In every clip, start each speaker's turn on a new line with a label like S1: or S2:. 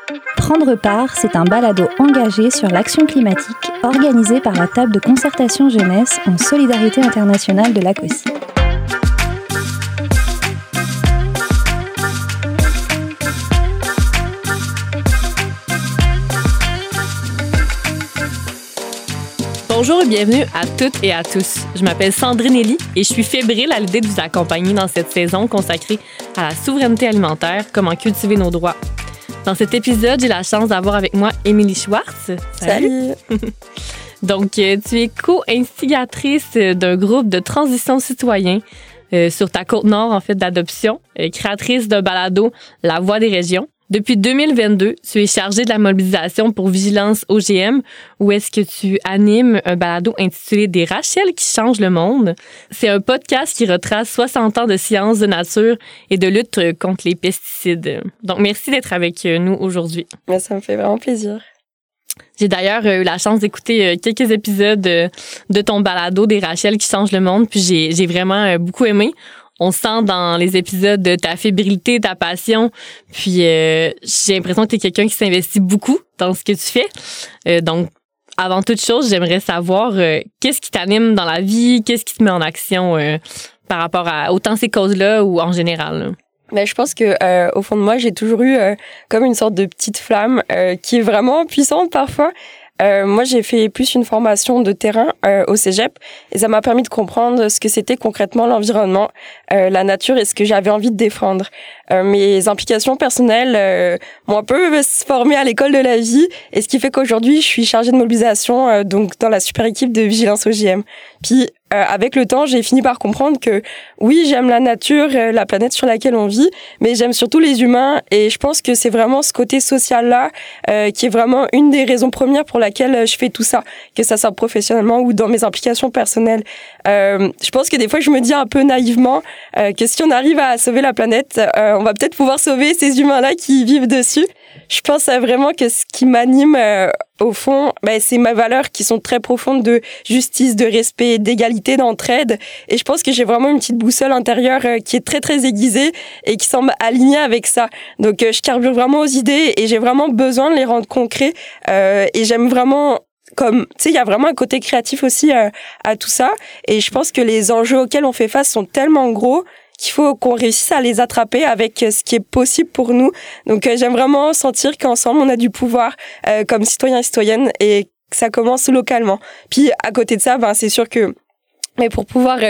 S1: Prendre part, c'est un balado engagé sur l'action climatique organisé par la table de concertation jeunesse en solidarité internationale de l'ACOSI.
S2: Bonjour et bienvenue à toutes et à tous. Je m'appelle Sandrine Elie et je suis fébrile à l'idée de vous accompagner dans cette saison consacrée à la souveraineté alimentaire, comment cultiver nos droits. Dans cet épisode, j'ai la chance d'avoir avec moi Émilie Schwartz.
S3: Salut!
S2: Donc, tu es co-instigatrice d'un groupe de transition citoyen sur ta côte nord, en fait, d'adoption, créatrice d'un balado La Voix des régions. Depuis 2022, tu es chargée de la mobilisation pour Vigilance OGM, où est-ce que tu animes un balado intitulé Des Rachels qui changent le monde. C'est un podcast qui retrace 60 ans de sciences de nature et de lutte contre les pesticides. Donc, merci d'être avec nous aujourd'hui.
S3: Mais ça me fait vraiment plaisir.
S2: J'ai d'ailleurs eu la chance d'écouter quelques épisodes de ton balado Des Rachels qui changent le monde, puis j'ai vraiment beaucoup aimé. On sent dans les épisodes de ta fébrilité, ta passion, puis j'ai l'impression que tu es quelqu'un qui s'investit beaucoup dans ce que tu fais. Donc, avant toute chose, j'aimerais savoir qu'est-ce qui t'anime dans la vie, qu'est-ce qui te met en action par rapport à autant ces causes-là ou en général.
S3: Mais je pense que au fond de moi, j'ai toujours eu comme une sorte de petite flamme qui est vraiment puissante parfois. Moi, j'ai fait plus une formation de terrain au cégep et ça m'a permis de comprendre ce que c'était concrètement l'environnement, la nature et ce que j'avais envie de défendre. Mes implications personnelles m'ont un peu formée à l'école de la vie et ce qui fait qu'aujourd'hui, je suis chargée de mobilisation donc dans la super équipe de Vigilance OGM. Puis avec le temps, j'ai fini par comprendre que oui, j'aime la nature, la planète sur laquelle on vit, mais j'aime surtout les humains et je pense que c'est vraiment ce côté social-là qui est vraiment une des raisons premières pour laquelle je fais tout ça, que ça soit professionnellement ou dans mes implications personnelles. Je pense que des fois, je me dis un peu naïvement que si on arrive à sauver la planète, on va peut-être pouvoir sauver ces humains-là qui vivent dessus. Je pense vraiment que ce qui m'anime au fond, c'est mes valeurs qui sont très profondes de justice, de respect, d'égalité, d'entraide. Et je pense que j'ai vraiment une petite boussole intérieure qui est très, très aiguisée et qui semble alignée avec ça. Donc, je carbure vraiment aux idées et j'ai vraiment besoin de les rendre concrets. Et j'aime vraiment... Comme, tu sais, il y a vraiment un côté créatif aussi à tout ça. Et je pense que les enjeux auxquels on fait face sont tellement gros qu'il faut qu'on réussisse à les attraper avec ce qui est possible pour nous. Donc, j'aime vraiment sentir qu'ensemble, on a du pouvoir comme citoyens et citoyennes et que ça commence localement. Puis, à côté de ça, c'est sûr que mais pour pouvoir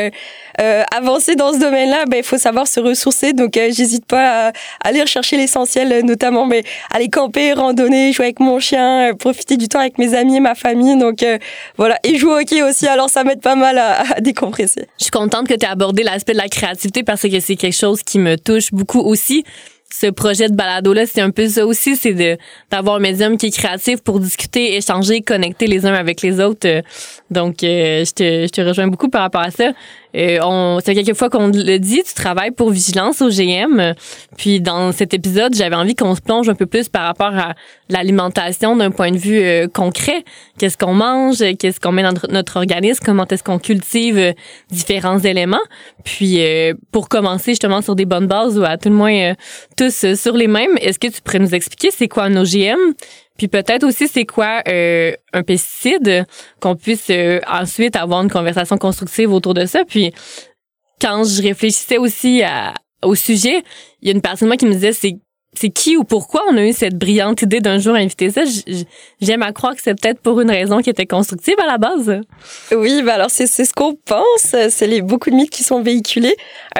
S3: avancer dans ce domaine-là, il faut savoir se ressourcer. Donc, j'hésite pas à aller rechercher l'essentiel, notamment aller camper, randonner, jouer avec mon chien, profiter du temps avec mes amis et ma famille. Donc, voilà. Et jouer au hockey aussi. Alors, ça m'aide pas mal à décompresser.
S2: Je suis contente que tu aies abordé l'aspect de la créativité parce que c'est quelque chose qui me touche beaucoup aussi. Ce projet de balado-là, c'est un peu ça aussi, c'est d'avoir un médium qui est créatif pour discuter, échanger, connecter les uns avec les autres. Donc, je te rejoins beaucoup par rapport à ça. C'est quelques fois qu'on le dit, tu travailles pour Vigilance OGM. Puis, dans cet épisode, j'avais envie qu'on se plonge un peu plus par rapport à l'alimentation d'un point de vue concret. Qu'est-ce qu'on mange? Qu'est-ce qu'on met dans notre organisme? Comment est-ce qu'on cultive différents éléments? Puis, pour commencer justement sur des bonnes bases ou à tout le moins tous sur les mêmes, est-ce que tu pourrais nous expliquer c'est quoi un OGM? Puis peut-être aussi c'est quoi un pesticide, qu'on puisse ensuite avoir une conversation constructive autour de ça. Puis quand je réfléchissais aussi au sujet, il y a une personne moi qui me disait c'est qui ou pourquoi on a eu cette brillante idée d'un jour inviter ça. J'aime à croire que c'est peut-être pour une raison qui était constructive à la base.
S3: Oui, alors c'est ce qu'on pense. C'est beaucoup de mythes qui sont véhiculés.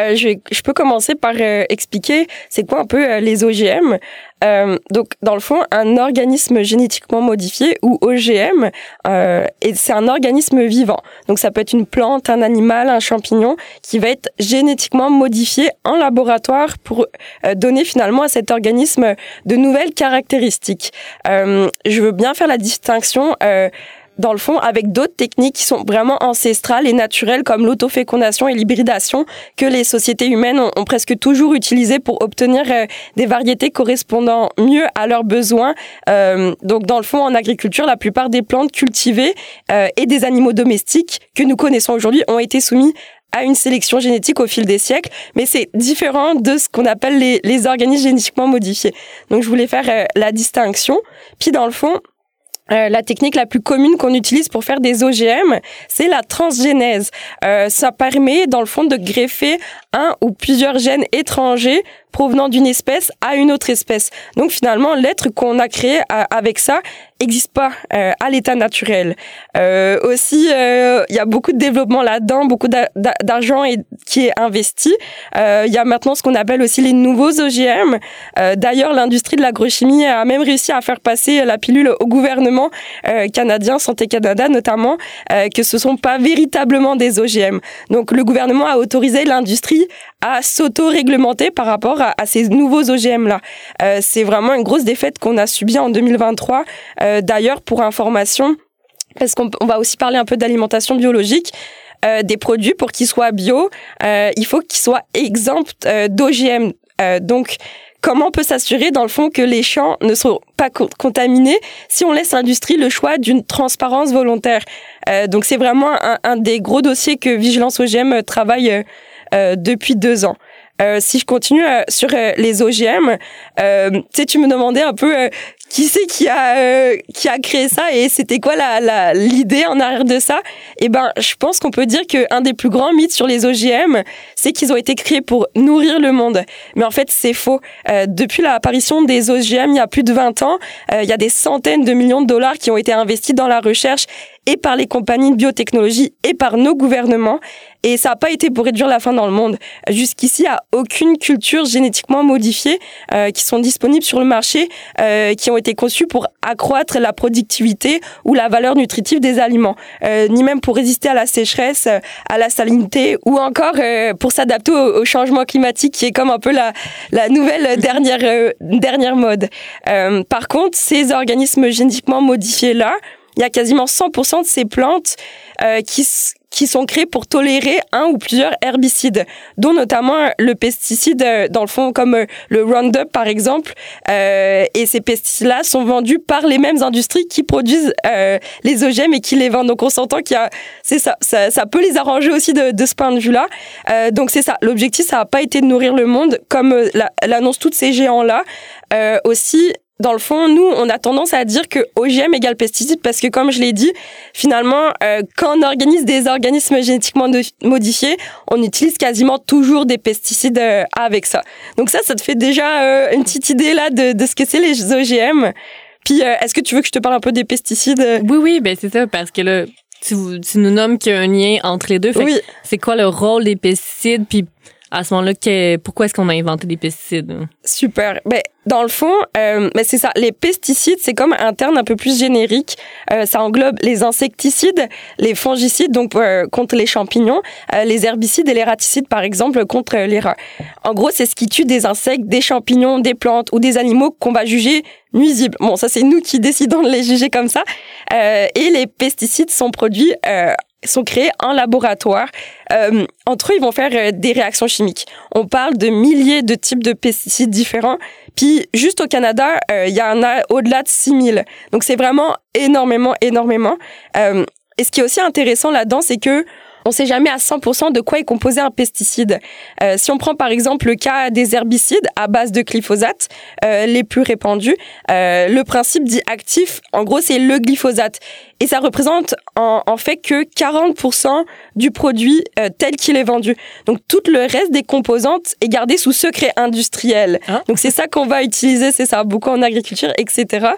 S3: Je peux commencer par expliquer c'est quoi un peu les OGM. Donc, dans le fond, un organisme génétiquement modifié ou OGM, et c'est un organisme vivant. Donc, ça peut être une plante, un animal, un champignon qui va être génétiquement modifié en laboratoire pour donner finalement à cet organisme de nouvelles caractéristiques. Je veux bien faire la distinction dans le fond, avec d'autres techniques qui sont vraiment ancestrales et naturelles, comme l'autofécondation et l'hybridation, que les sociétés humaines ont presque toujours utilisées pour obtenir des variétés correspondant mieux à leurs besoins. Donc, dans le fond, en agriculture, la plupart des plantes cultivées et des animaux domestiques que nous connaissons aujourd'hui ont été soumis à une sélection génétique au fil des siècles, mais c'est différent de ce qu'on appelle les organismes génétiquement modifiés. Donc je voulais faire la distinction. Puis dans le fond, la technique la plus commune qu'on utilise pour faire des OGM, c'est la transgénèse. Ça permet, dans le fond, de greffer un ou plusieurs gènes étrangers provenant d'une espèce à une autre espèce. Donc finalement, l'être qu'on a créé avec ça n'existe pas à l'état naturel. Aussi, il y a beaucoup de développement là-dedans, beaucoup d'argent qui est investi. Il y a maintenant ce qu'on appelle aussi les nouveaux OGM. D'ailleurs, l'industrie de l'agrochimie a même réussi à faire passer la pilule au gouvernement canadien, Santé Canada notamment, que ce sont pas véritablement des OGM. Donc le gouvernement a autorisé l'industrie à s'auto-réglementer par rapport à ces nouveaux OGM-là. C'est vraiment une grosse défaite qu'on a subie en 2023. D'ailleurs, pour information, parce qu'on va aussi parler un peu d'alimentation biologique, des produits, pour qu'ils soient bio, il faut qu'ils soient exempts d'OGM. Donc, comment on peut s'assurer, dans le fond, que les champs ne seront pas contaminés si on laisse l'industrie le choix d'une transparence volontaire? Donc, c'est vraiment un des gros dossiers que Vigilance OGM travaille depuis 2 ans. Si je continue sur les OGM, tu me demandais un peu qui c'est qui a créé ça et c'était quoi l'idée en arrière de ça. Eh ben, je pense qu'on peut dire qu'un des plus grands mythes sur les OGM, c'est qu'ils ont été créés pour nourrir le monde. Mais en fait, c'est faux. Depuis l'apparition des OGM, il y a plus de 20 ans, il y a des centaines de millions de dollars qui ont été investis dans la recherche et par les compagnies de biotechnologie et par nos gouvernements. Et ça n'a pas été pour réduire la faim dans le monde. Jusqu'ici, il n'y a aucune culture génétiquement modifiée qui sont disponibles sur le marché, qui ont été conçues pour accroître la productivité ou la valeur nutritive des aliments, ni même pour résister à la sécheresse, à la salinité, ou encore pour s'adapter au changement climatique, qui est comme un peu la nouvelle dernière mode. Par contre, ces organismes génétiquement modifiés-là, il y a quasiment 100% de ces plantes qui sont créées pour tolérer un ou plusieurs herbicides, dont notamment le pesticide, dans le fond, comme le Roundup, par exemple. Et ces pesticides-là sont vendus par les mêmes industries qui produisent les OGM et qui les vendent. Donc, on s'entend ça peut les arranger aussi de ce point de vue-là. Donc, c'est ça. L'objectif, ça n'a pas été de nourrir le monde, comme l'annoncent tous ces géants-là. Aussi, dans le fond, nous, on a tendance à dire que OGM égale pesticide parce que, comme je l'ai dit, finalement, quand on organise des organismes génétiquement modifiés, on utilise quasiment toujours des pesticides avec ça. Donc ça te fait déjà une petite idée là de ce que c'est les OGM. Puis, est-ce que tu veux que je te parle un peu des pesticides?
S2: Oui, ben c'est ça, parce que là, tu nous nommes qu'il y a un lien entre les deux. Fait
S3: oui.
S2: C'est quoi le rôle des pesticides? Puis à ce moment-là, pourquoi est-ce qu'on a inventé des pesticides?
S3: Super. Ben, dans le fond, c'est ça. Les pesticides, c'est comme un terme un peu plus générique. Ça englobe les insecticides, les fongicides, donc contre les champignons, les herbicides et les raticides, par exemple, contre les rats. En gros, c'est ce qui tue des insectes, des champignons, des plantes ou des animaux qu'on va juger nuisibles. Bon, ça, c'est nous qui décidons de les juger comme ça. Et les pesticides sont créés en laboratoire. Entre eux, ils vont faire des réactions chimiques. On parle de milliers de types de pesticides différents. Puis, juste au Canada, il y en a au-delà de 6000. Donc, c'est vraiment énormément. Et ce qui est aussi intéressant là-dedans, c'est que on sait jamais à 100% de quoi est composé un pesticide. Si on prend par exemple le cas des herbicides à base de glyphosate, les plus répandus, le principe dit actif, en gros, c'est le glyphosate. Et ça représente en fait que 40% du produit tel qu'il est vendu. Donc, tout le reste des composantes est gardé sous secret industriel. Hein? Donc, c'est ça qu'on va utiliser, c'est ça, beaucoup en agriculture, etc.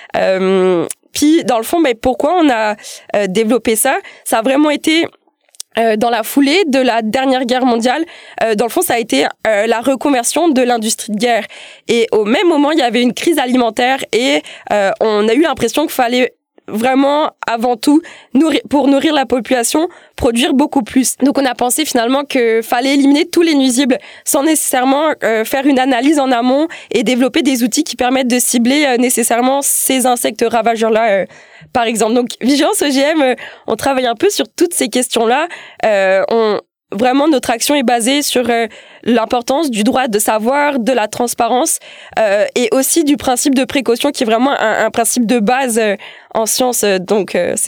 S3: Puis, dans le fond, pourquoi on a développé ça? Ça a vraiment été dans la foulée de la dernière guerre mondiale. Dans le fond, ça a été la reconversion de l'industrie de guerre. Et au même moment, il y avait une crise alimentaire et on a eu l'impression qu'il fallait vraiment, avant tout, pour nourrir la population, produire beaucoup plus. Donc, on a pensé finalement qu'il fallait éliminer tous les nuisibles sans nécessairement faire une analyse en amont et développer des outils qui permettent de cibler nécessairement ces insectes ravageurs-là, par exemple. Donc, Vigilance OGM, on travaille un peu sur toutes ces questions-là. Vraiment, notre action est basée sur l'importance du droit de savoir, de la transparence et aussi du principe de précaution qui est vraiment un principe de base en sciences. Donc, c'est ça.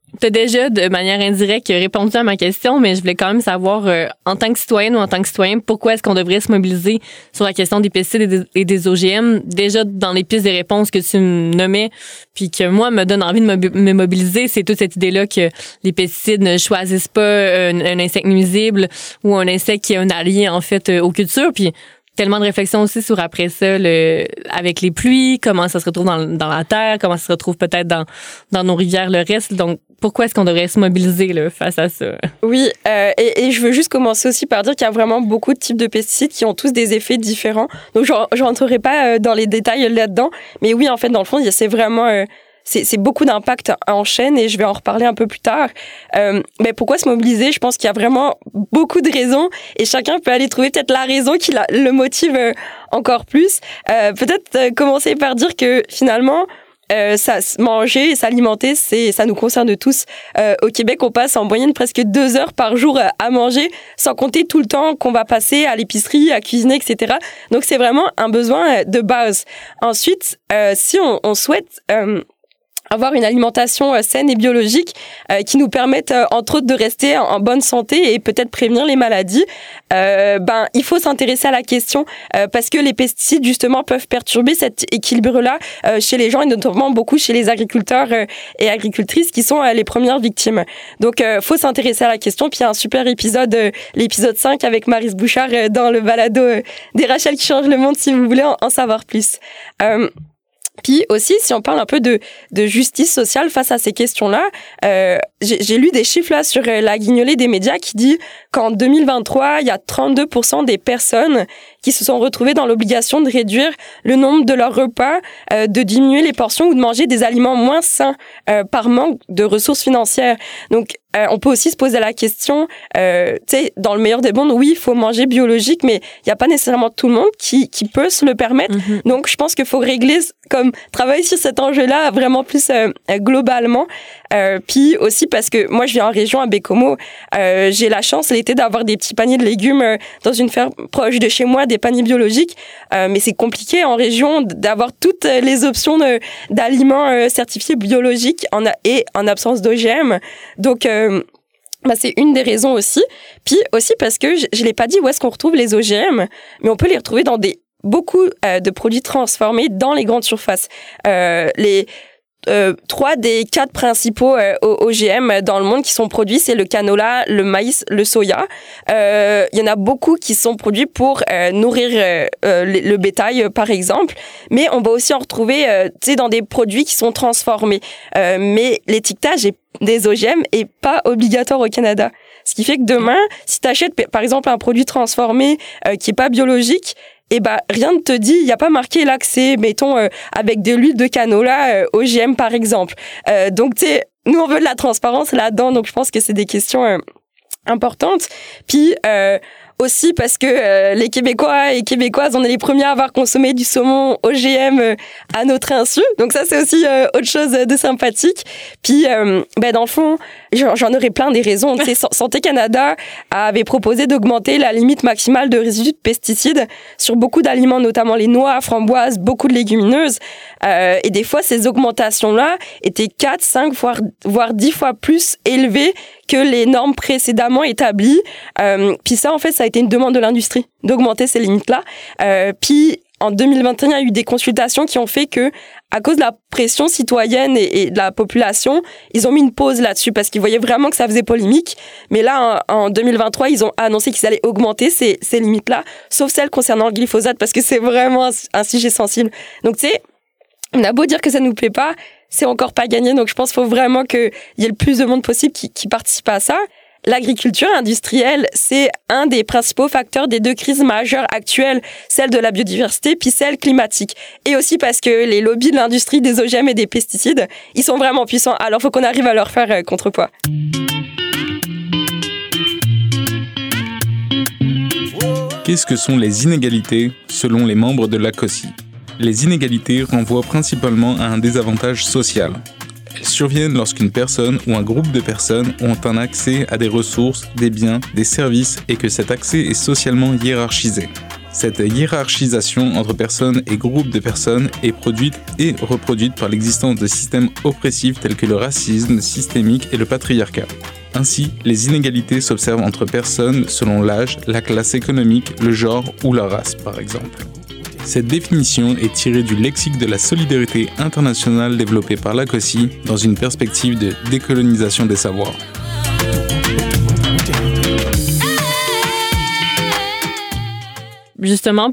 S2: Tu as déjà, de manière indirecte, répondu à ma question, mais je voulais quand même savoir, en tant que citoyenne ou en tant que citoyen, pourquoi est-ce qu'on devrait se mobiliser sur la question des pesticides et des OGM? Déjà, dans les pistes des réponses que tu me nommais, puis que moi, me donne envie de me mobiliser, c'est toute cette idée-là que les pesticides ne choisissent pas un insecte nuisible ou un insecte qui est un allié, en fait, aux cultures. Puis tellement de réflexions aussi sur après ça, avec les pluies, comment ça se retrouve dans la terre, comment ça se retrouve peut-être dans nos rivières, le reste. Donc, pourquoi est-ce qu'on devrait se mobiliser là, face à ça?
S3: Oui, et je veux juste commencer aussi par dire qu'il y a vraiment beaucoup de types de pesticides qui ont tous des effets différents. Donc, je rentrerai pas dans les détails là-dedans. Mais oui, en fait, dans le fond, c'est vraiment... C'est beaucoup d'impact en chaîne et je vais en reparler un peu plus tard. Mais pourquoi se mobiliser? Je pense qu'il y a vraiment beaucoup de raisons et chacun peut aller trouver peut-être la raison qui le motive encore plus. Peut-être commencer par dire que finalement, manger et s'alimenter, ça nous concerne tous. Au Québec, on passe en moyenne presque 2 heures par jour à manger, sans compter tout le temps qu'on va passer à l'épicerie, à cuisiner, etc. Donc, c'est vraiment un besoin de base. Ensuite, si on souhaite... avoir une alimentation saine et biologique qui nous permette entre autres de rester en bonne santé et peut-être prévenir les maladies, il faut s'intéresser à la question parce que les pesticides justement peuvent perturber cet équilibre-là chez les gens et notamment beaucoup chez les agriculteurs et agricultrices qui sont les premières victimes. Donc faut s'intéresser à la question. Puis il y a un super épisode, l'épisode 5 avec Maryse Bouchard dans le balado des Rachel qui changent le monde si vous voulez en savoir plus. Puis aussi, si on parle un peu de justice sociale face à ces questions-là, j'ai lu des chiffres là sur la guignolée des médias qui dit qu'en 2023, il y a 32% des personnes qui se sont retrouvées dans l'obligation de réduire le nombre de leurs repas, de diminuer les portions ou de manger des aliments moins sains par manque de ressources financières. Donc, on peut aussi se poser la question, tu sais, dans le meilleur des mondes, oui, il faut manger biologique, mais il n'y a pas nécessairement tout le monde qui peut se le permettre. Mm-hmm. Donc, je pense qu'il faut régler, travailler sur cet enjeu-là vraiment plus globalement. Puis aussi parce que moi, je vis en région à Bécomo, j'ai la chance l'été d'avoir des petits paniers de légumes dans une ferme proche de chez moi, des paniers biologiques, mais c'est compliqué en région d'avoir toutes les options d'aliments certifiés biologiques en absence d'OGM. Donc, c'est une des raisons aussi. Puis aussi parce que je l'ai pas dit où est-ce qu'on retrouve les OGM, mais on peut les retrouver dans beaucoup de produits transformés dans les grandes surfaces. 3 des 4 principaux OGM dans le monde qui sont produits, c'est le canola, le maïs, le soya. Il y en a beaucoup qui sont produits pour nourrir le bétail, par exemple. Mais on va aussi en retrouver dans des produits qui sont transformés. Mais l'étiquetage des OGM est pas obligatoire au Canada. Ce qui fait que demain, si tu achètes, par exemple, un produit transformé qui est pas biologique, rien ne te dit, il n'y a pas marqué là que c'est, mettons, avec de l'huile de canola OGM, par exemple. Donc, tu sais, nous, on veut de la transparence là-dedans, donc je pense que c'est des questions importantes. Puis, aussi parce que les Québécois et Québécoises, on est les premiers à avoir consommé du saumon OGM à notre insu. Donc ça, c'est aussi autre chose de sympathique. Puis, dans le fond, j'en aurais plein des raisons. Santé Canada avait proposé d'augmenter la limite maximale de résidus de pesticides sur beaucoup d'aliments, notamment les noix, framboises, beaucoup de légumineuses. Et des fois, ces augmentations-là étaient 4, 5, voire 10 fois plus élevées que les normes précédemment établies. Puis ça, en fait, ça a été une demande de l'industrie d'augmenter ces limites-là. Puis en 2021, il y a eu des consultations qui ont fait que, à cause de la pression citoyenne et de la population, ils ont mis une pause là-dessus parce qu'ils voyaient vraiment que ça faisait polémique. Mais là, en 2023, ils ont annoncé qu'ils allaient augmenter ces limites-là, sauf celles concernant le glyphosate parce que c'est vraiment un sujet sensible. Donc, tu sais, on a beau dire que ça nous plaît pas, c'est encore pas gagné. Donc, je pense qu'il faut vraiment qu'il y ait le plus de monde possible qui participe à ça. L'agriculture industrielle, c'est un des principaux facteurs des 2 crises majeures actuelles, celle de la biodiversité puis celle climatique. Et aussi parce que les lobbies de l'industrie des OGM et des pesticides, ils sont vraiment puissants. Alors, faut qu'on arrive à leur faire contrepoids.
S4: Qu'est-ce que sont les inégalités selon les membres de l'ACOSI ? Les inégalités renvoient principalement à un désavantage social. Elles surviennent lorsqu'une personne ou un groupe de personnes ont un accès à des ressources, des biens, des services et que cet accès est socialement hiérarchisé. Cette hiérarchisation entre personnes et groupes de personnes est produite et reproduite par l'existence de systèmes oppressifs tels que le racisme systémique et le patriarcat. Ainsi, les inégalités s'observent entre personnes selon l'âge, la classe économique, le genre ou la race, par exemple. Cette définition est tirée du lexique de la solidarité internationale développé par la COSI dans une perspective de décolonisation des savoirs.
S2: Justement,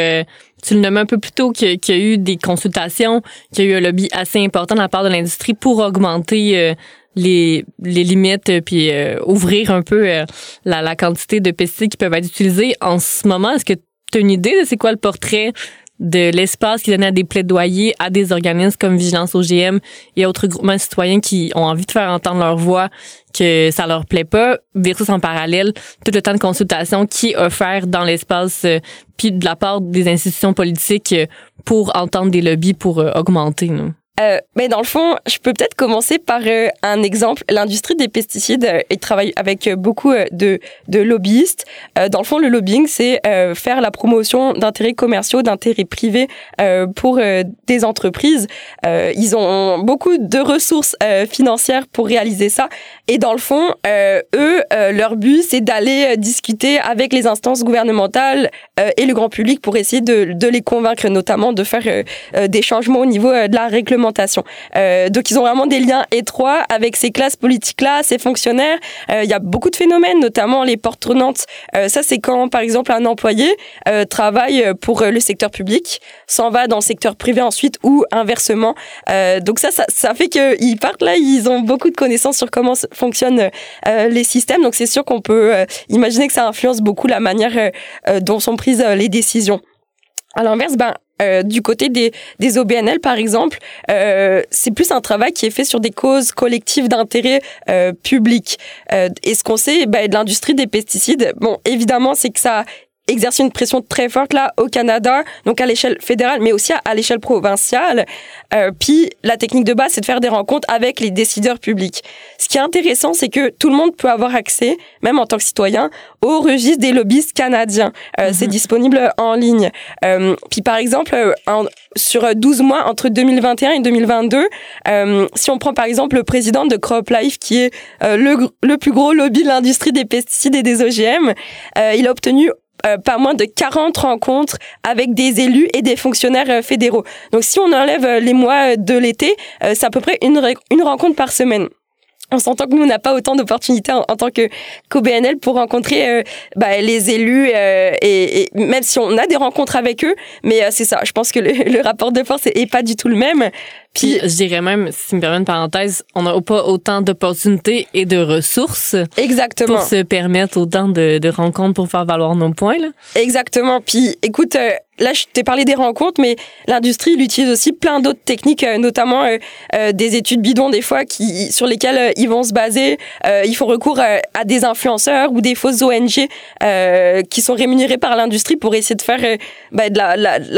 S2: tu le nommais un peu plus tôt qu'il y a eu des consultations, qu'il y a eu un lobby assez important de la part de l'industrie pour augmenter les limites puis ouvrir un peu la quantité de pesticides qui peuvent être utilisés. En ce moment, est-ce que tu as une idée de c'est quoi le portrait de l'espace qui donnait à des plaidoyers à des organismes comme Vigilance OGM et autres groupements citoyens qui ont envie de faire entendre leur voix, que ça leur plaît pas, versus en parallèle tout le temps de consultation qui est offert dans l'espace puis de la part des institutions politiques pour entendre des lobbies pour augmenter, nous?
S3: Mais dans le fond, je peux peut-être commencer par un exemple. L'industrie des pesticides travaille avec beaucoup de lobbyistes. Dans le fond, le lobbying, c'est faire la promotion d'intérêts commerciaux, d'intérêts privés pour des entreprises. Ils ont beaucoup de ressources financières pour réaliser ça. Et dans le fond, eux, leur but, c'est d'aller discuter avec les instances gouvernementales et le grand public pour essayer de les convaincre, notamment de faire des changements au niveau de la réglementation. Donc ils ont vraiment des liens étroits avec ces classes politiques-là, ces fonctionnaires. Il y a beaucoup de phénomènes, notamment les portes tournantes. Ça, c'est quand, par exemple, un employé travaille pour le secteur public, s'en va dans le secteur privé ensuite ou inversement. Donc ça fait qu'ils partent là, ils ont beaucoup de connaissances sur comment fonctionnent les systèmes. Donc c'est sûr qu'on peut imaginer que ça influence beaucoup la manière dont sont prises les décisions. À l'inverse, du côté des OBNL, par exemple, c'est plus un travail qui est fait sur des causes collectives d'intérêt public. Et ce qu'on sait de l'industrie des pesticides, bon, évidemment, c'est que ça exercer une pression très forte là au Canada, donc à l'échelle fédérale, mais aussi à l'échelle provinciale. Puis la technique de base, c'est de faire des rencontres avec les décideurs publics. Ce qui est intéressant, c'est que tout le monde peut avoir accès, même en tant que citoyen, au registre des lobbyistes canadiens. C'est disponible en ligne. Puis par exemple, sur 12 mois, entre 2021 et 2022, si on prend par exemple le président de CropLife, qui est le plus gros lobby de l'industrie des pesticides et des OGM, il a obtenu pas moins de 40 rencontres avec des élus et des fonctionnaires fédéraux. Donc si on enlève les mois de l'été, c'est à peu près une rencontre par semaine. On s'entend que nous, on n'a pas autant d'opportunités en tant qu'OBNL pour rencontrer les élus et même si on a des rencontres avec eux, mais c'est ça. Je pense que le rapport de force est pas du tout le même.
S2: Puis je dirais même, si tu me permets une parenthèse, on n'a pas autant d'opportunités et de ressources.
S3: Exactement.
S2: Pour se permettre autant de rencontres pour faire valoir nos points, là.
S3: Exactement. Puis écoute, là, je t'ai parlé des rencontres, mais l'industrie, il utilise aussi plein d'autres techniques, notamment des études bidons, des fois, sur lesquelles ils vont se baser. Ils font recours à des influenceurs ou des fausses ONG qui sont rémunérées par l'industrie pour essayer de faire de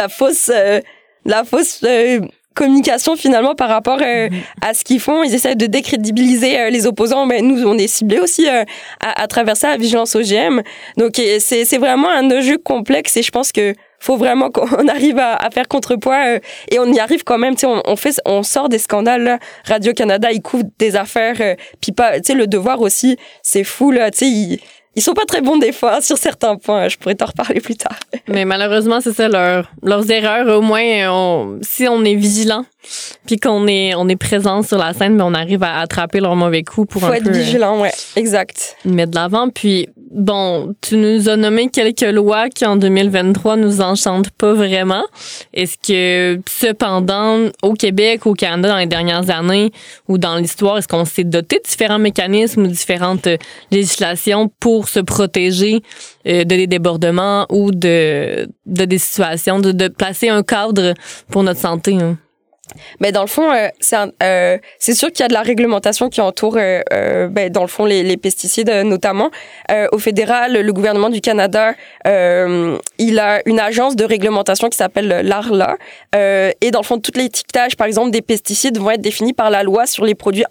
S3: la fausse communication finalement par rapport à ce qu'ils font. Ils essaient de décrédibiliser les opposants. Mais nous, on est ciblés aussi à travers ça, à Vigilance OGM. Donc, c'est vraiment un jeu complexe et je pense que faut vraiment qu'on arrive à faire contrepoids et on y arrive quand même. Tu sais, on sort des scandales. Là. Radio-Canada, ils couvrent des affaires. Puis pas, tu sais, Le Devoir aussi, c'est fou là. Tu sais, ils sont pas très bons des fois sur certains points. Je pourrais t'en reparler plus tard.
S2: Mais malheureusement, c'est ça leurs erreurs. Au moins, si on est vigilant, puis qu'on est présent sur la scène, mais on arrive à attraper leurs mauvais coups pour
S3: faut être vigilant, ouais, exact.
S2: Mettre de l'avant. Puis bon, tu nous as nommé quelques lois qui en 2023 nous enchantent pas vraiment. Est-ce que cependant, au Québec, au Canada, dans les dernières années ou dans l'histoire, est-ce qu'on s'est doté de différents mécanismes ou différentes législations pour se protéger de des débordements ou de des situations, de placer un cadre pour notre santé, hein?
S3: Mais dans le fond, c'est sûr qu'il y a de la réglementation qui entoure, dans le fond, les pesticides notamment. Au fédéral, le gouvernement du Canada, il a une agence de réglementation qui s'appelle l'ARLA. Et dans le fond, tout l'étiquetage, par exemple, des pesticides vont être définis par la loi sur les produits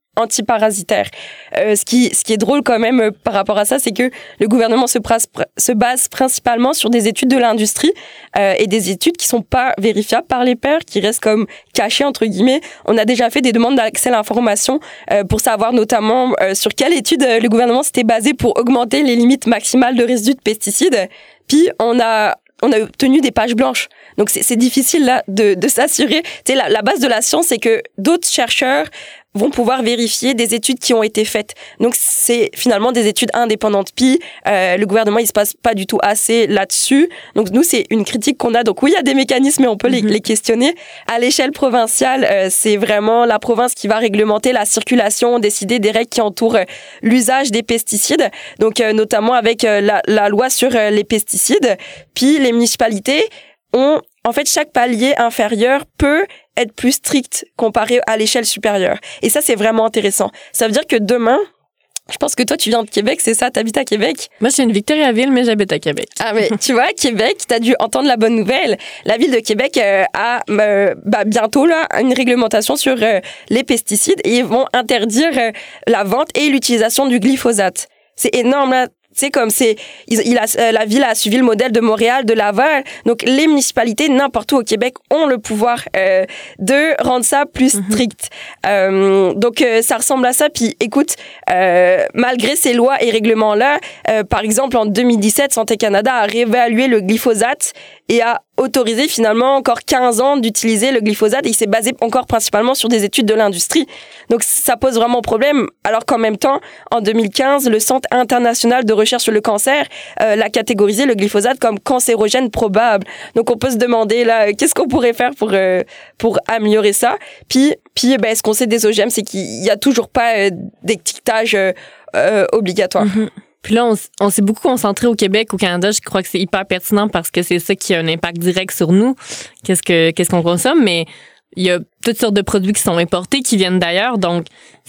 S3: antiparasitaires. Ce qui est drôle quand même par rapport à ça, c'est que le gouvernement se base principalement sur des études de l'industrie et des études qui sont pas vérifiables par les pairs, qui restent comme cachées entre guillemets. On a déjà fait des demandes d'accès à l'information pour savoir notamment sur quelle étude le gouvernement s'était basé pour augmenter les limites maximales de résidus de pesticides. Puis on a obtenu des pages blanches. Donc c'est difficile là de s'assurer. Tu sais, la base de la science, c'est que d'autres chercheurs vont pouvoir vérifier des études qui ont été faites. Donc c'est finalement des études indépendantes. Puis le gouvernement, il se passe pas du tout assez là-dessus. Donc nous, c'est une critique qu'on a. Donc oui, il y a des mécanismes et on peut les questionner. À l'échelle provinciale, c'est vraiment la province qui va réglementer la circulation, décider des règles qui entourent l'usage des pesticides. Donc notamment avec la loi sur les pesticides. Puis les municipalités ont, en fait, chaque palier inférieur peut être plus strict comparé à l'échelle supérieure. Et ça, c'est vraiment intéressant. Ça veut dire que demain, je pense que toi, tu viens de Québec, c'est ça? T'habites à Québec?
S2: Moi, je suis une Victoriaville, mais j'habite à Québec.
S3: Ah, mais tu vois, Québec, t'as dû entendre la bonne nouvelle. La ville de Québec a bientôt là une réglementation sur les pesticides et ils vont interdire la vente et l'utilisation du glyphosate. C'est énorme, là. C'est comme la ville a suivi le modèle de Montréal, de Laval. Donc, les municipalités, n'importe où au Québec, ont le pouvoir de rendre ça plus strict. Donc, ça ressemble à ça. Puis, écoute, malgré ces lois et règlements-là, par exemple, en 2017, Santé Canada a réévalué le glyphosate et a autorisé finalement encore 15 ans d'utiliser le glyphosate et il s'est basé encore principalement sur des études de l'industrie. Donc ça pose vraiment problème. Alors qu'en même temps, en 2015, le Centre international de recherche sur le cancer l'a catégorisé le glyphosate comme cancérogène probable. Donc on peut se demander là, qu'est-ce qu'on pourrait faire pour améliorer ça. Puis ce qu'on sait des OGM, c'est qu'il y a toujours pas d'étiquetage obligatoire.
S2: Puis là, on s'est beaucoup concentré au Québec, au Canada. Je crois que c'est hyper pertinent parce que c'est ça qui a un impact direct sur nous. Qu'est-ce qu'on consomme? Mais il y a toutes sortes de produits qui sont importés, qui viennent d'ailleurs. Donc,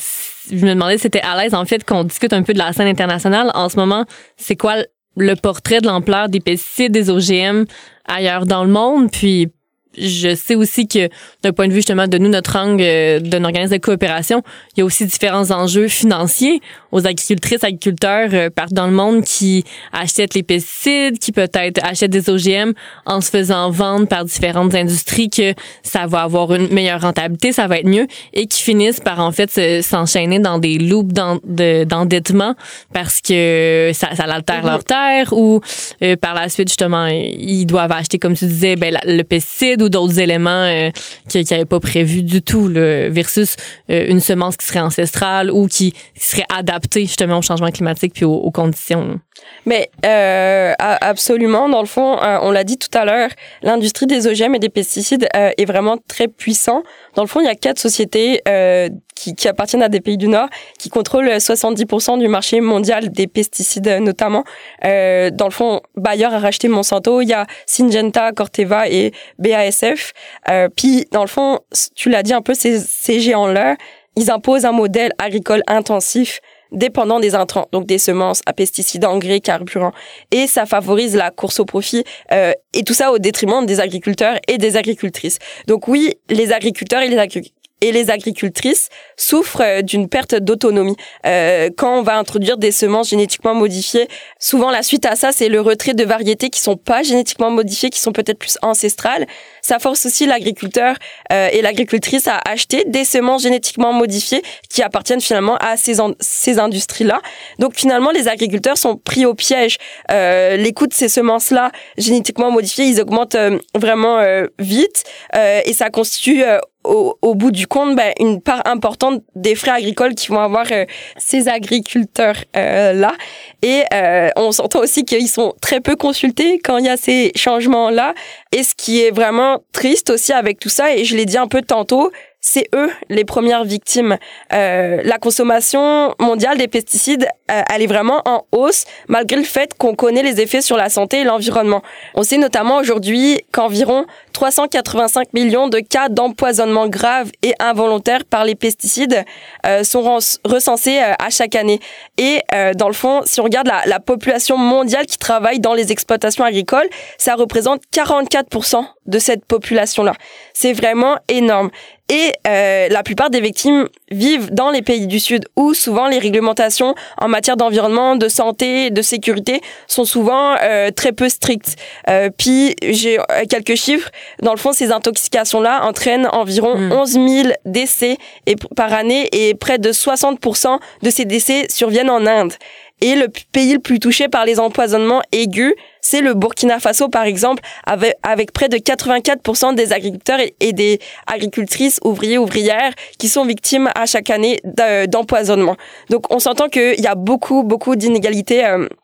S2: je me demandais si c'était à l'aise, en fait, qu'on discute un peu de la scène internationale. En ce moment, c'est quoi le portrait de l'ampleur des pesticides, des OGM ailleurs dans le monde? Puis, je sais aussi que d'un point de vue justement de nous, notre angle d'un organisme de coopération, il y a aussi différents enjeux financiers aux agricultrices, agriculteurs partout dans le monde qui achètent les pesticides, qui peut-être achètent des OGM en se faisant vendre par différentes industries que ça va avoir une meilleure rentabilité, ça va être mieux et qui finissent par en fait s'enchaîner dans des loops d'endettement parce que ça altère leur terre ou par la suite justement ils doivent acheter comme tu disais le pesticide ou d'autres éléments qu'ils n'avaient pas prévus du tout là, versus une semence qui serait ancestrale ou qui serait adaptée justement au changement climatique puis aux conditions.
S3: Mais absolument, dans le fond, on l'a dit tout à l'heure, l'industrie des OGM et des pesticides est vraiment très puissant. Dans le fond, il y a 4 sociétés qui appartiennent à des pays du Nord, qui contrôlent 70% du marché mondial des pesticides notamment. Dans le fond, Bayer a racheté Monsanto, il y a Syngenta, Corteva et BASF. Puis, dans le fond, tu l'as dit un peu, ces géants-là, ils imposent un modèle agricole intensif dépendant des intrants, donc des semences à pesticides, engrais, carburants. Et ça favorise la course au profit et tout ça au détriment des agriculteurs et des agricultrices. Donc oui, les agriculteurs et les agricultrices souffrent d'une perte d'autonomie. Quand on va introduire des semences génétiquement modifiées, souvent la suite à ça, c'est le retrait de variétés qui sont pas génétiquement modifiées, qui sont peut-être plus ancestrales. Ça force aussi l'agriculteur et l'agricultrice à acheter des semences génétiquement modifiées qui appartiennent finalement à ces industries-là. Donc finalement, les agriculteurs sont pris au piège. Les coûts de ces semences-là génétiquement modifiées, ils augmentent vraiment vite et ça constitue au bout du compte, une part importante des frais agricoles qui vont avoir ces agriculteurs-là. Et on s'entend aussi qu'ils sont très peu consultés quand il y a ces changements-là. Et ce qui est vraiment triste aussi avec tout ça, et je l'ai dit un peu tantôt, c'est eux les premières victimes. La consommation mondiale des pesticides, elle est vraiment en hausse malgré le fait qu'on connaît les effets sur la santé et l'environnement. On sait notamment aujourd'hui qu'environ 385 millions de cas d'empoisonnement grave et involontaire par les pesticides sont recensés à chaque année. Et dans le fond, si on regarde la population mondiale qui travaille dans les exploitations agricoles, ça représente 44% de cette population-là. C'est vraiment énorme. Et la plupart des victimes vivent dans les pays du Sud où souvent les réglementations en matière d'environnement, de santé, de sécurité sont souvent très peu strictes. Puis j'ai quelques chiffres. Dans le fond, ces intoxications-là entraînent environ 11 000 décès par année et près de 60% de ces décès surviennent en Inde. Et le pays le plus touché par les empoisonnements aigus, c'est le Burkina Faso, par exemple, avec près de 84% des agriculteurs et des agricultrices, ouvrières, qui sont victimes à chaque année d'empoisonnement. Donc, on s'entend qu'il y a beaucoup d'inégalités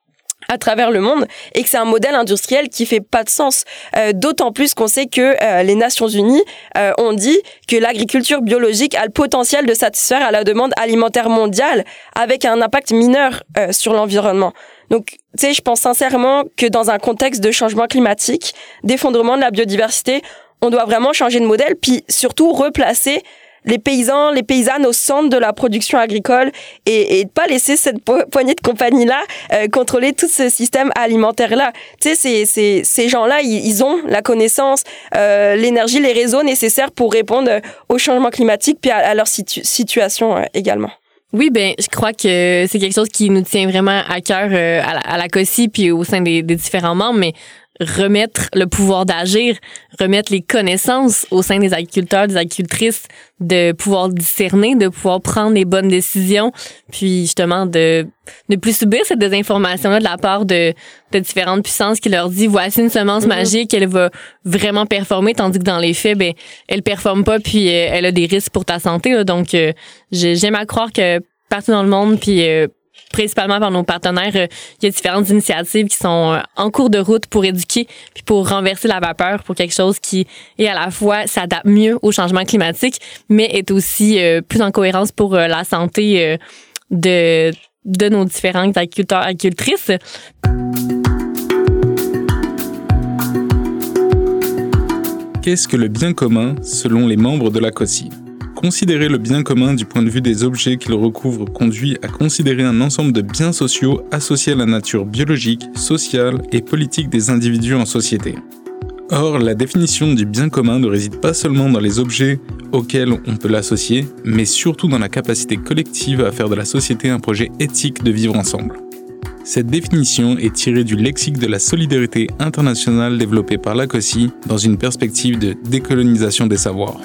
S3: à travers le monde et que c'est un modèle industriel qui fait pas de sens. D'autant plus qu'on sait que les Nations Unies ont dit que l'agriculture biologique a le potentiel de satisfaire à la demande alimentaire mondiale avec un impact mineur sur l'environnement. Donc, tu sais, je pense sincèrement que dans un contexte de changement climatique, d'effondrement de la biodiversité, on doit vraiment changer de modèle puis surtout replacer les paysans, les paysannes au centre de la production agricole et de pas laisser cette poignée de compagnie-là contrôler tout ce système alimentaire-là. Tu sais, ces gens-là, ils ont la connaissance, l'énergie, les réseaux nécessaires pour répondre au changement climatique puis à leur situation également.
S2: Oui, je crois que c'est quelque chose qui nous tient vraiment à cœur à la COSI puis au sein des différents membres, mais remettre le pouvoir d'agir, remettre les connaissances au sein des agriculteurs, des agricultrices, de pouvoir discerner, de pouvoir prendre les bonnes décisions, puis justement de ne plus subir cette désinformation-là de la part de différentes puissances qui leur dit voici une semence magique, elle va vraiment performer, tandis que dans les faits, elle performe pas puis elle a des risques pour ta santé, là. Donc j'aime à croire que partout dans le monde puis principalement par nos partenaires, il y a différentes initiatives qui sont en cours de route pour éduquer puis pour renverser la vapeur pour quelque chose qui est à la fois s'adapte mieux au changement climatique, mais est aussi plus en cohérence pour la santé de nos différents agriculteurs et agricultrices.
S4: Qu'est-ce que le bien commun selon les membres de la COSI ? Considérer le bien commun du point de vue des objets qu'il recouvre conduit à considérer un ensemble de biens sociaux associés à la nature biologique, sociale et politique des individus en société. Or, la définition du bien commun ne réside pas seulement dans les objets auxquels on peut l'associer, mais surtout dans la capacité collective à faire de la société un projet éthique de vivre ensemble. Cette définition est tirée du lexique de la solidarité internationale développé par la COSI dans une perspective de décolonisation des savoirs.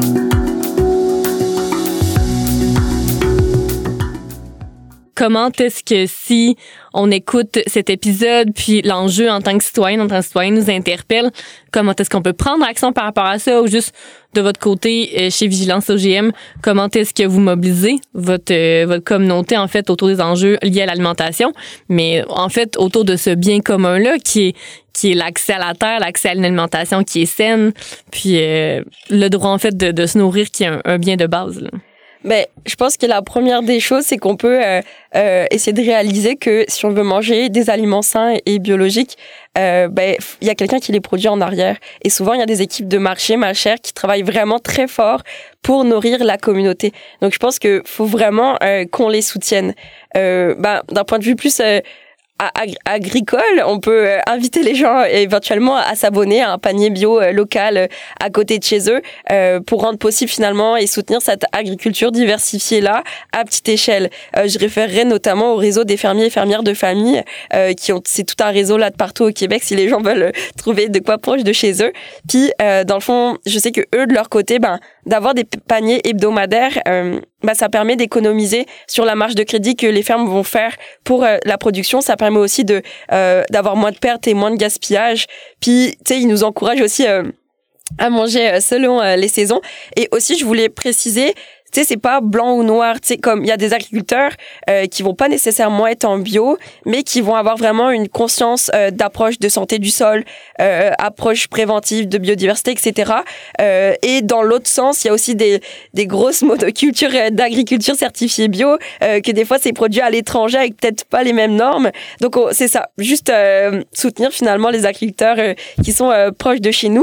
S2: Comment est-ce que si on écoute cet épisode, puis l'enjeu en tant que citoyenne, nous interpelle, comment est-ce qu'on peut prendre action par rapport à ça, ou juste de votre côté, chez Vigilance OGM, comment est-ce que vous mobilisez votre communauté, en fait, autour des enjeux liés à l'alimentation, mais en fait, autour de ce bien commun-là qui est l'accès à la terre, l'accès à une alimentation qui est saine, puis le droit, en fait, de se nourrir qui est un bien de base, là.
S3: Je pense que la première des choses, c'est qu'on peut essayer de réaliser que si on veut manger des aliments sains et biologiques, il y a quelqu'un qui les produit en arrière. Et souvent, il y a des équipes de marché, machères, qui travaillent vraiment très fort pour nourrir la communauté. Donc, je pense qu'il faut vraiment qu'on les soutienne. D'un point de vue plus agricole, on peut inviter les gens éventuellement à s'abonner à un panier bio local à côté de chez eux pour rendre possible finalement et soutenir cette agriculture diversifiée là à petite échelle. Je référerai notamment au réseau des fermiers et fermières de famille c'est tout un réseau là de partout au Québec si les gens veulent trouver de quoi proche de chez eux. Puis dans le fond, je sais que eux de leur côté, d'avoir des paniers hebdomadaires, ça permet d'économiser sur la marge de crédit que les fermes vont faire pour la production. Ça permet aussi d'avoir moins de pertes et moins de gaspillage. Puis, tu sais, ils nous encouragent aussi à manger selon les saisons. Et aussi, je voulais préciser, tu sais, c'est pas blanc ou noir. Tu sais, comme il y a des agriculteurs qui vont pas nécessairement être en bio, mais qui vont avoir vraiment une conscience d'approche de santé du sol, approche préventive de biodiversité, etc. Et dans l'autre sens, il y a aussi des grosses monocultures d'agriculture certifiée bio, que des fois c'est produit à l'étranger avec peut-être pas les mêmes normes. Donc c'est ça, juste soutenir finalement les agriculteurs qui sont proches de chez nous.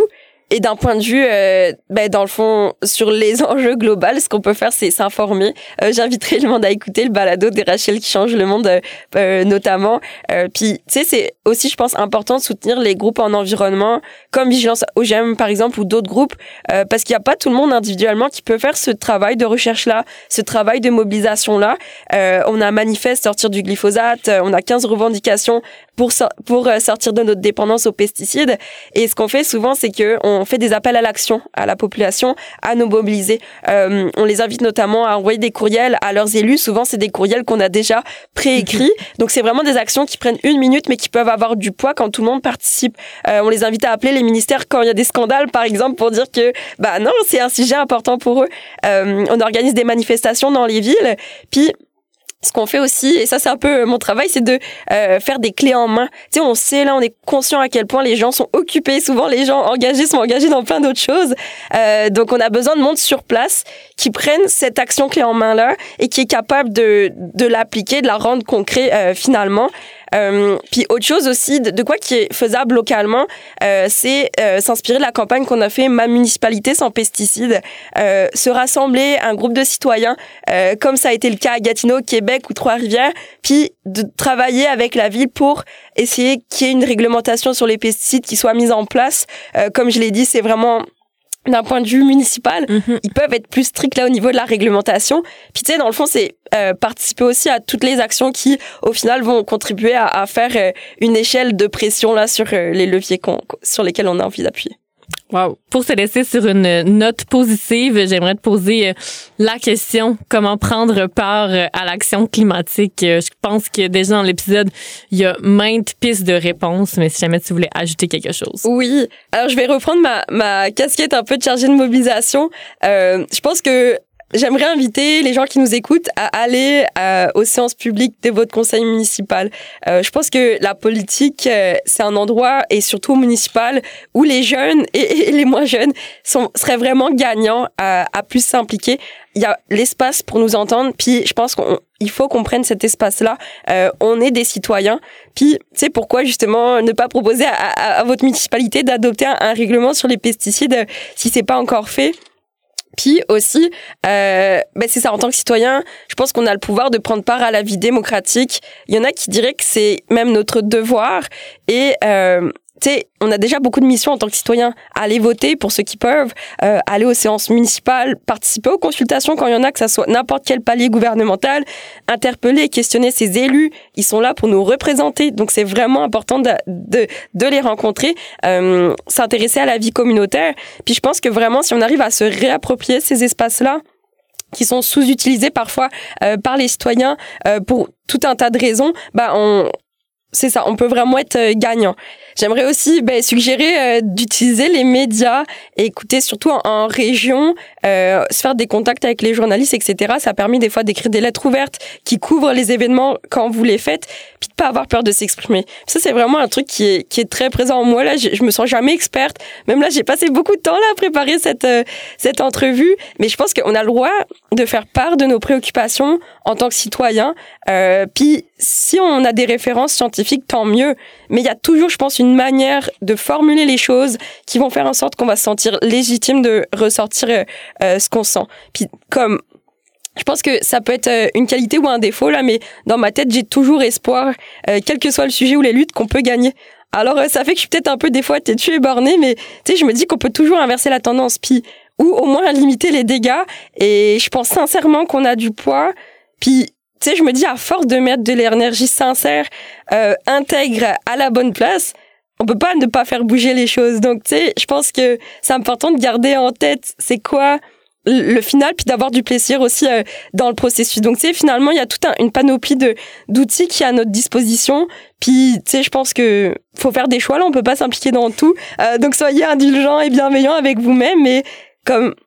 S3: Et d'un point de vue, dans le fond, sur les enjeux globaux, ce qu'on peut faire, c'est s'informer. J'inviterai le monde à écouter le balado des Rachel qui change le monde, notamment. Puis, tu sais, c'est aussi, je pense, important de soutenir les groupes en environnement, comme Vigilance OGM, par exemple, ou d'autres groupes, parce qu'il n'y a pas tout le monde individuellement qui peut faire ce travail de recherche-là, ce travail de mobilisation-là. On a un manifeste sortir du glyphosate, on a 15 revendications pour sortir de notre dépendance aux pesticides. Et ce qu'on fait souvent, c'est que on fait des appels à l'action à la population, à nous mobiliser. On les invite notamment à envoyer des courriels à leurs élus. Souvent, c'est des courriels qu'on a déjà préécrits. Donc, c'est vraiment des actions qui prennent 1 minute, mais qui peuvent avoir du poids quand tout le monde participe. On les invite à appeler les ministères quand il y a des scandales, par exemple, pour dire que, non, c'est un sujet important pour eux. On organise des manifestations dans les villes. Puis, ce qu'on fait aussi, et ça c'est un peu mon travail, c'est de faire des clés en main. Tu sais, on sait, là, on est conscient à quel point les gens sont occupés. Souvent, les gens engagés sont engagés dans plein d'autres choses. Donc, on a besoin de monde sur place qui prennent cette action clé en main-là et qui est capable de l'appliquer, de la rendre concret finalement. Puis autre chose aussi, de quoi qui est faisable localement, c'est s'inspirer de la campagne qu'on a fait Ma municipalité sans pesticides, se rassembler un groupe de citoyens, comme ça a été le cas à Gatineau, Québec ou Trois-Rivières, puis de travailler avec la ville pour essayer qu'il y ait une réglementation sur les pesticides qui soit mise en place. Comme je l'ai dit, c'est vraiment d'un point de vue municipal, ils peuvent être plus stricts là au niveau de la réglementation. Puis tu sais, dans le fond, c'est participer aussi à toutes les actions qui, au final, vont contribuer à faire une échelle de pression là sur les leviers sur lesquels on a envie d'appuyer.
S2: Wow. Pour te laisser sur une note positive, j'aimerais te poser la question, comment prendre part à l'action climatique? Je pense que déjà dans l'épisode, il y a maintes pistes de réponses, mais si jamais tu voulais ajouter quelque chose.
S3: Oui. Alors, je vais reprendre ma casquette un peu de chargée de mobilisation. Je pense que j'aimerais inviter les gens qui nous écoutent à aller aux séances publiques de votre conseil municipal. Je pense que la politique, c'est un endroit, et surtout municipal, où les jeunes et les moins jeunes seraient vraiment gagnants à plus s'impliquer. Il y a l'espace pour nous entendre, puis je pense qu'il faut qu'on prenne cet espace-là. On est des citoyens. Puis, tu sais, pourquoi justement ne pas proposer à votre municipalité d'adopter un règlement sur les pesticides si c'est pas encore fait? Puis aussi, c'est ça, en tant que citoyen, je pense qu'on a le pouvoir de prendre part à la vie démocratique. Il y en a qui diraient que c'est même notre devoir. Et tu sais, on a déjà beaucoup de missions en tant que citoyen. Aller voter pour ceux qui peuvent, aller aux séances municipales, participer aux consultations quand il y en a, que ça soit n'importe quel palier gouvernemental, interpeller, questionner ses élus. Ils sont là pour nous représenter. Donc, c'est vraiment important de les rencontrer, s'intéresser à la vie communautaire. Puis, je pense que vraiment, si on arrive à se réapproprier ces espaces-là, qui sont sous-utilisés parfois par les citoyens pour tout un tas de raisons, c'est ça, on peut vraiment être gagnant. J'aimerais aussi suggérer d'utiliser les médias et écouter surtout en région, se faire des contacts avec les journalistes, etc. Ça permet des fois d'écrire des lettres ouvertes qui couvrent les événements quand vous les faites, puis de pas avoir peur de s'exprimer. Ça, c'est vraiment un truc qui est très présent en moi. Là, je me sens jamais experte. Même là, j'ai passé beaucoup de temps là à préparer cette entrevue, mais je pense qu'on a le droit de faire part de nos préoccupations en tant que citoyen. Puis si on a des références scientifiques, tant mieux. Mais il y a toujours, je pense, une manière de formuler les choses qui vont faire en sorte qu'on va se sentir légitime de ressortir ce qu'on sent. Puis comme je pense que ça peut être une qualité ou un défaut là, mais dans ma tête, j'ai toujours espoir, quel que soit le sujet ou les luttes, qu'on peut gagner. Alors ça fait que je suis peut-être un peu des fois têtue et bornée, mais tu sais, je me dis qu'on peut toujours inverser la tendance, puis ou au moins limiter les dégâts. Et je pense sincèrement qu'on a du poids. Puis tu sais, je me dis, à force de mettre de l'énergie sincère, intègre à la bonne place, on peut pas ne pas faire bouger les choses. Donc, tu sais, je pense que c'est important de garder en tête c'est quoi le final, puis d'avoir du plaisir aussi dans le processus. Donc, tu sais, finalement, il y a toute une panoplie d'outils qui est à notre disposition. Puis, tu sais, je pense que faut faire des choix. Là, on peut pas s'impliquer dans tout. Donc, soyez indulgents et bienveillants avec vous-même. Mais comme,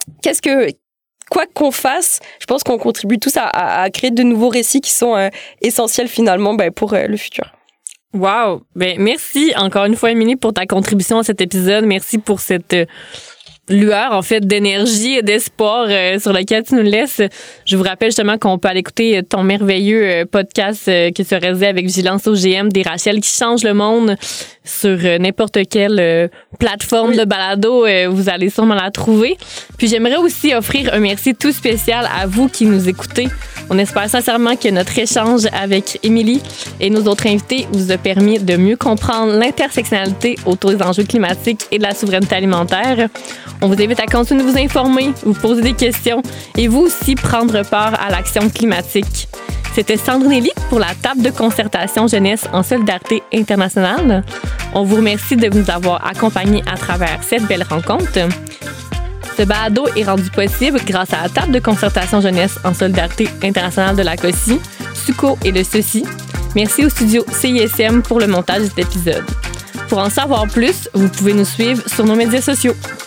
S3: quoi qu'on fasse, je pense qu'on contribue tous à créer de nouveaux récits qui sont essentiels finalement pour le futur.
S2: Wow! Merci encore une fois, Émilie, pour ta contribution à cet épisode. Merci pour cette lueur, en fait, d'énergie et d'espoir sur lequel tu nous laisses. Je vous rappelle justement qu'on peut aller écouter ton merveilleux podcast que tu as réalisé avec Vigilance OGM des Rachel qui change le monde sur n'importe quelle plateforme de balado. Vous allez sûrement la trouver. Puis j'aimerais aussi offrir un merci tout spécial à vous qui nous écoutez. On espère sincèrement que notre échange avec Émilie et nos autres invités vous a permis de mieux comprendre l'intersectionnalité autour des enjeux climatiques et de la souveraineté alimentaire. On vous invite à continuer de vous informer, vous poser des questions et vous aussi prendre part à l'action climatique. C'était Sandrine Elie pour la table de concertation jeunesse en solidarité internationale. On vous remercie de nous avoir accompagnés à travers cette belle rencontre. Ce balado est rendu possible grâce à la table de concertation jeunesse en solidarité internationale de la COSI, SUCO et le CECI. Merci au studio CISM pour le montage de cet épisode. Pour en savoir plus, vous pouvez nous suivre sur nos médias sociaux.